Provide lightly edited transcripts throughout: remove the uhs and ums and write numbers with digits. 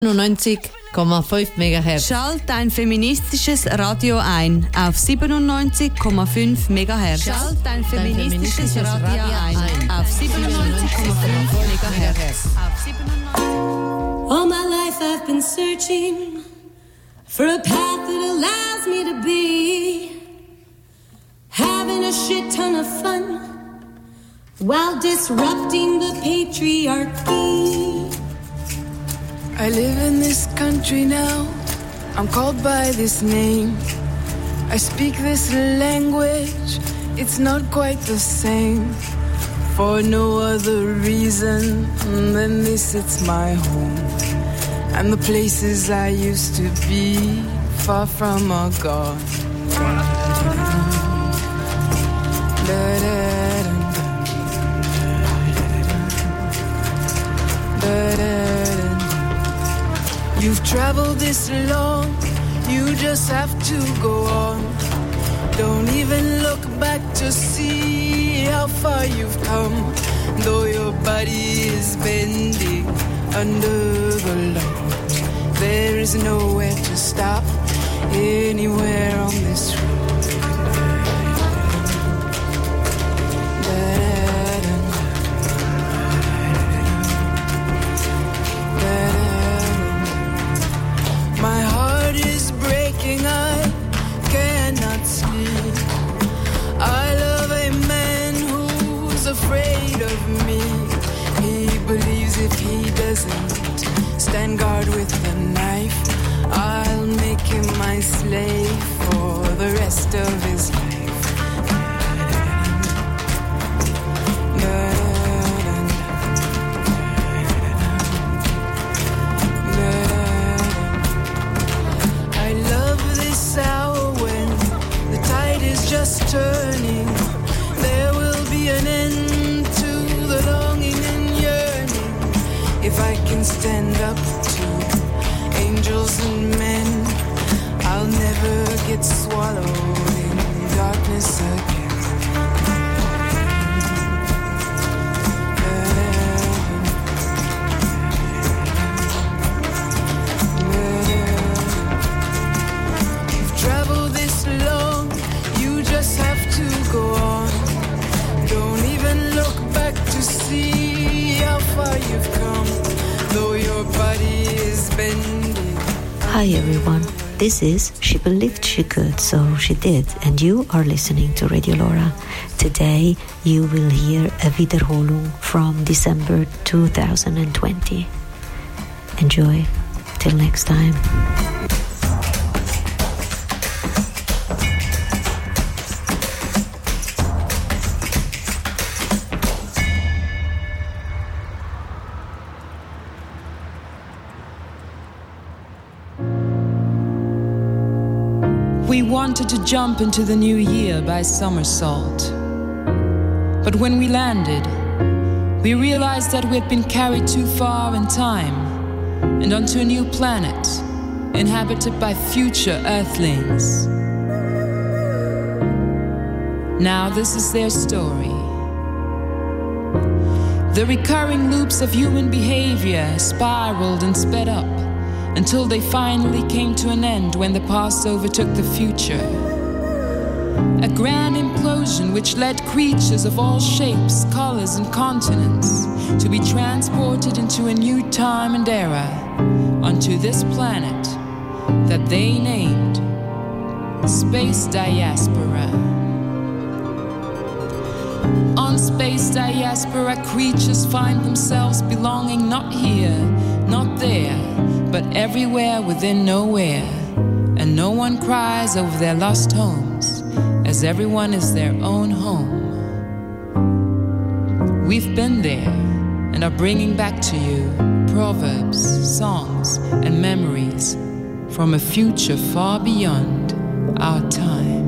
97,5 MHz. Schalt ein feministisches Radio ein auf 97,5 MHz. Schalt ein feministisches Radio ein auf 97,5 MHz. All my life I've been searching for a path that allows me to be having a shit ton of fun while disrupting the patriarchy. I live in this country now, I'm called by this name. I speak this language, it's not quite the same. For no other reason than this, it's my home. And the places I used to be, far from are gone. You've traveled this long, you just have to go on. Don't even look back to see how far you've come. Though your body is bending under the load, there is nowhere to stop anywhere on this road. My heart is breaking, I cannot sleep. I love a man who's afraid of me. He believes if he doesn't stand guard with the knife, I'll make him my slave for the rest of his life. Just turning, there will be an end to the longing and yearning. If I can stand up to angels and men, I'll never get swallowed in darkness again. You've traveled this long, just have to go on. Don't even look back to see how far you've come, though your body is bending. Hi everyone, this is She Believed She Could, so she did, and you are listening to Radio Laura. Today you will hear a Wiederholung from December 2020. Enjoy. Till next time. We wanted to jump into the new year by somersault. But when we landed, we realized that we had been carried too far in time and onto a new planet inhabited by future Earthlings. Now this is their story. The recurring loops of human behavior spiraled and sped up until they finally came to an end when the past overtook the future. A grand implosion which led creatures of all shapes, colors, and continents to be transported into a new time and era onto this planet that they named Space Diaspora. On Space Diaspora, creatures find themselves belonging not here, not there, but everywhere within nowhere, and no one cries over their lost homes, as everyone is their own home. We've been there and are bringing back to you proverbs, songs, and memories from a future far beyond our time.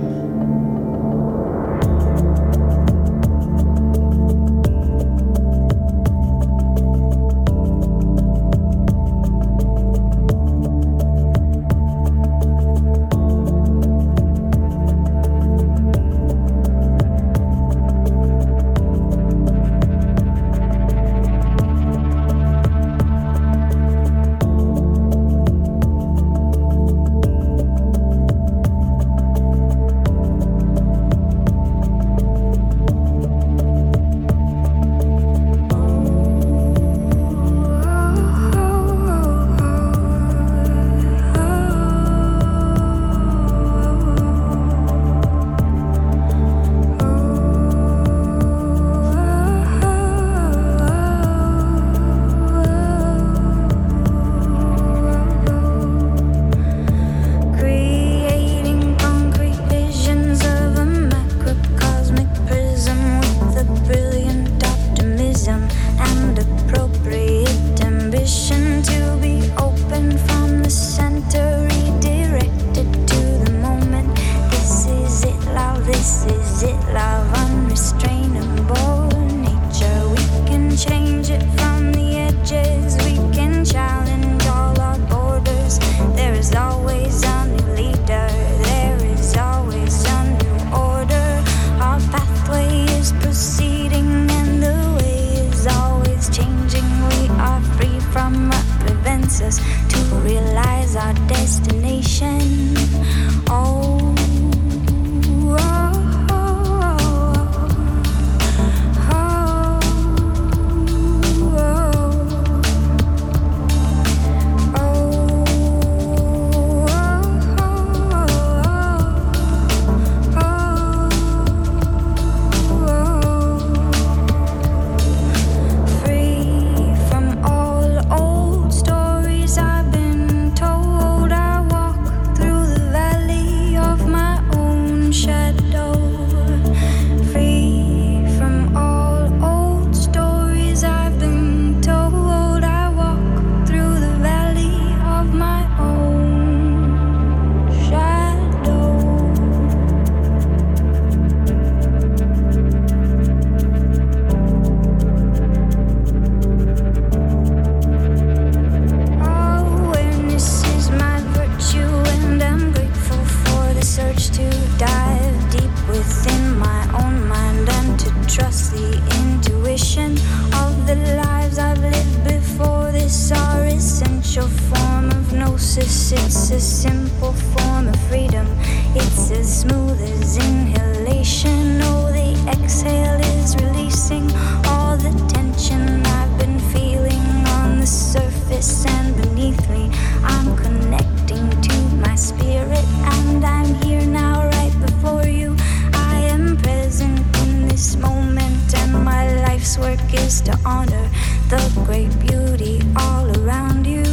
osmosis, it's a simple form of freedom. It's as smooth as inhalation. Oh, the exhale is releasing all the tension I've been feeling on the surface and beneath me. I'm connecting to my spirit, and I'm here now right before you. I am present in this moment, and my life's work is to honor the great beauty all around you.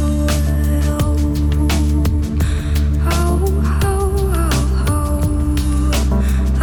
Oh, oh, oh, oh,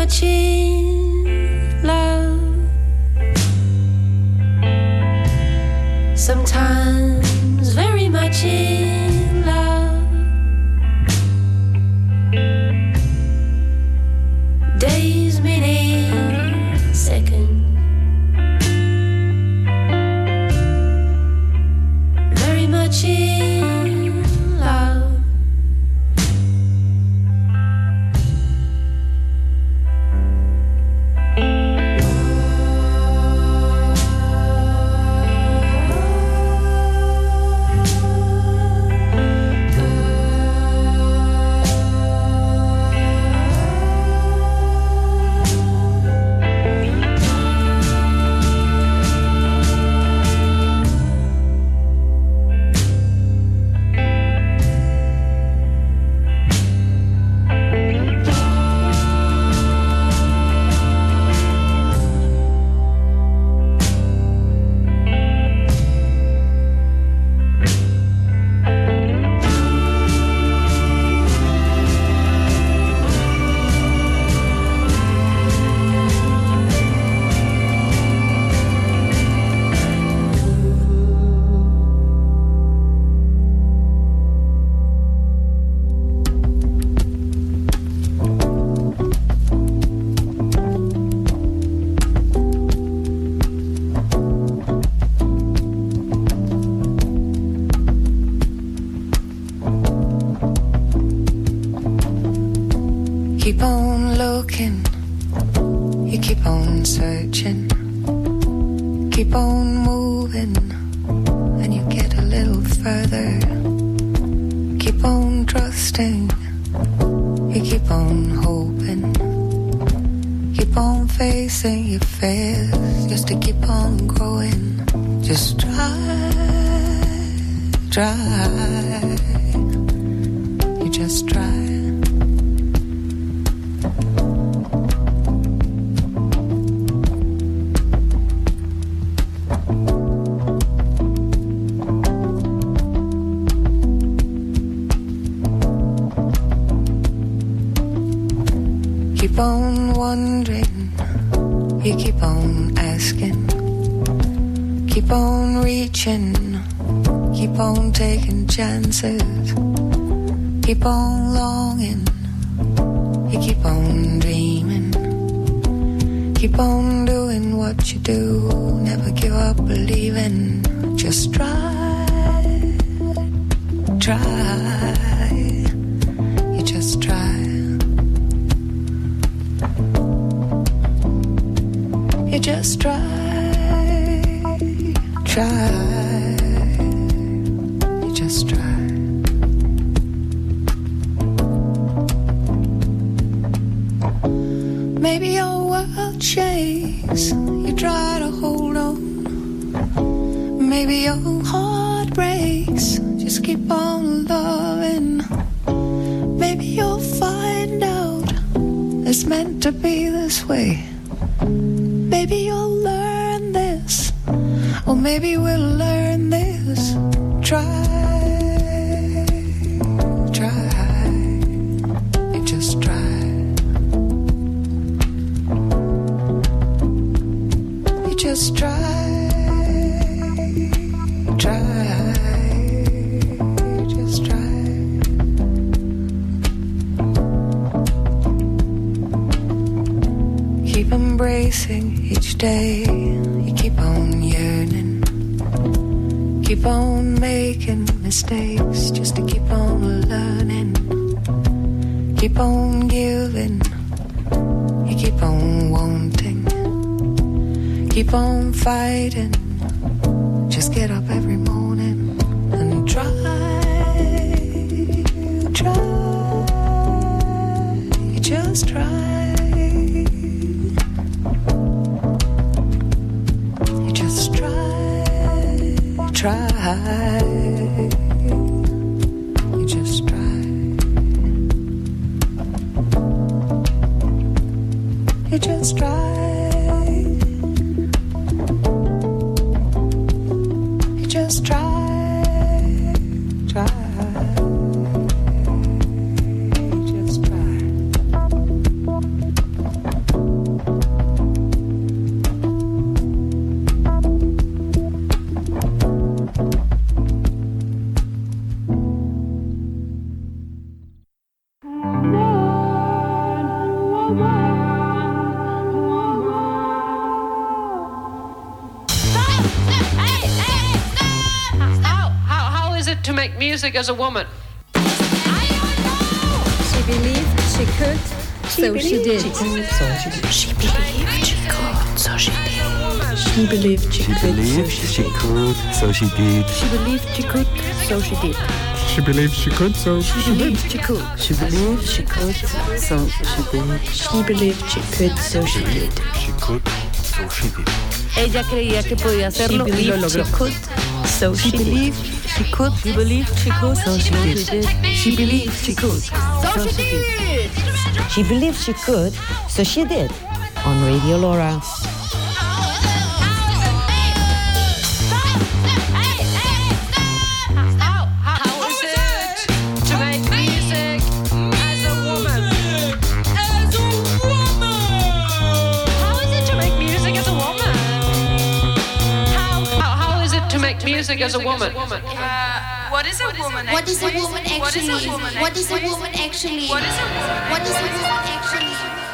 much in love. Sometimes very much in love. Days, minutes, seconds. Very much in love. Keep on looking, you keep on searching, keep on moving, and you get a little further. Keep on trusting, you keep on hoping, keep on facing your fears, just to keep on growing. Just try, you just try. Keep on wondering, you keep on asking, keep on reaching, keep on taking chances, keep on longing, you keep on dreaming, keep on doing what you do, never give up believing, just try, you just try. You just try, you just try. Maybe your world shakes, you try to hold on. Maybe your heart breaks, just keep on loving. Maybe you'll find out it's meant to be this way. Maybe you'll learn this, or maybe we'll learn this. Try, you just try. You just try, you just try. Keep embracing each day, you keep on yearning, keep on making mistakes, just to keep on learning, keep on giving, you keep on wanting, keep on fighting, just get up every morning and try, you just try. Try, you just try, you just try, you just try, you just try. it to make music as a woman? She believed she could, so she did. She believed she could, so she did. She believed she could, so she did. She believed she could, so she did. She believed she could, so she did. She believed she could, so She believed she could, so she did. She believed she could, so she did. She could, so she did. Ella creía que podía hacerlo y lo logró. She could, so she did. She could. She believed she could, so she did. She believed she could, so she did. She believed she could, so she did. On Radio Laura. Music as a woman. What is a woman? What is a woman actually? What is a woman actually? What is a woman? What is a woman actually?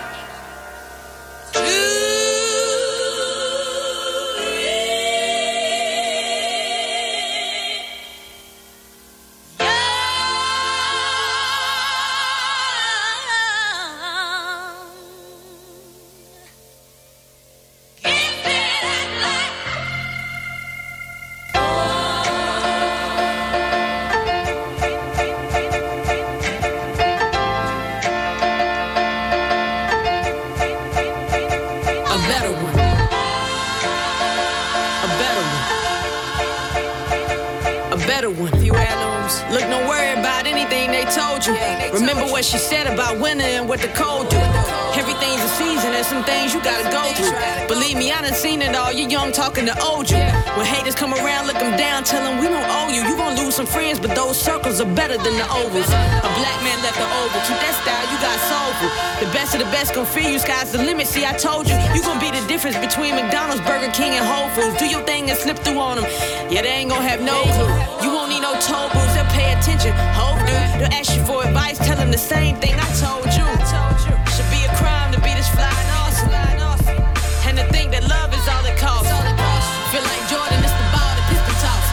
Remember what she said about winter and what the cold do. Everything's a season and some things you gotta go through. Believe me, I done seen it all. You're young talking to old you. When haters come around, look them down, tell them we don't owe you. You gon' lose some friends, but those circles are better than the ovals. A black man left the oval. Keep that style, you got soulful. The best of the best gon' feed you, sky's the limit. See, I told you, you gon' be the difference between McDonald's, Burger King, and Whole Foods. Do your thing and slip through on them. Yeah, they ain't gon' have no clue. You won't need no toll booths, they'll pay attention. Hope do, they'll ask you for advice, tell them the same thing I told you. Should be a crime to be this fly and awesome. And to think that love is all it costs. Feel like Jordan, it's the ball, the pistol toss.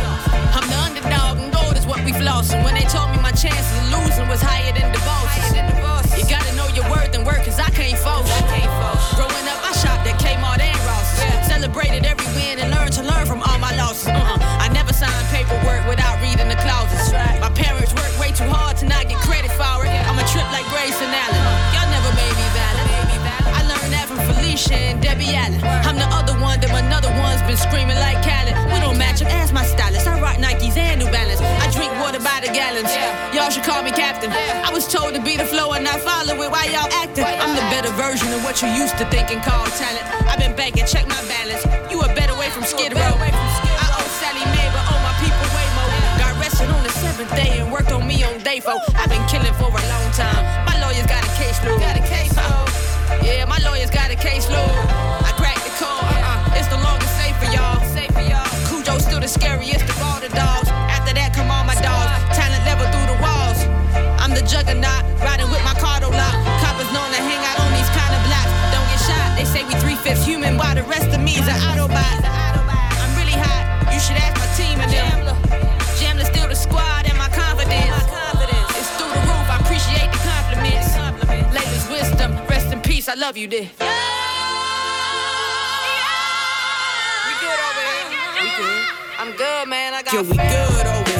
I'm the underdog and gold is what we flossin'. When they told me my chances of losing was higher than divorces. You gotta know your worth and work, cause I can't force. Growing up, I shopped at Kmart and Ross. Celebrated every win and learned to learn from all my losses. I never signed paperwork without reading the clauses. My parents worked way too hard to not get credit for it. I'm a trip like Grace and Allen. Y'all never made me valid. I learned that from Felicia and Debbie Allen. I'm the other one, them another one's been screaming like Khaled. We don't match up, ask my stylist. I rock Nikes and New Balance. I drink water by the gallons. Y'all should call me captain. I was told to be the flow and not follow it. Why y'all acting? I'm the better version of what you used to thinking called talent. I've been banking, check my balance. You a better way from Skid Row. I owe Sally Mae, but owe my people way more. Got rested on the 7th day and worked on me on day 4. I've been killing for a long time. My lawyer's got a case load. Yeah, my lawyer's got a case load. I cracked the code. It's the longest safe for y'all. Cujo's still the scariest of all the dogs. After that, come on my dogs. Talent level through the walls. I'm the juggernaut, riding with my cardo lock. Coppers known to hang out on these kind of blocks. Don't get shot. They say we 3/5 human, while the rest of me is an Autobot. I'm really hot. You should ask my team and them. Jamla still the squad and my confidence. It's through the roof. I appreciate the compliments. Layla's wisdom, rest in peace. I love you, dear. We good over here. We good. I'm good, man. I got. Yeah, we good over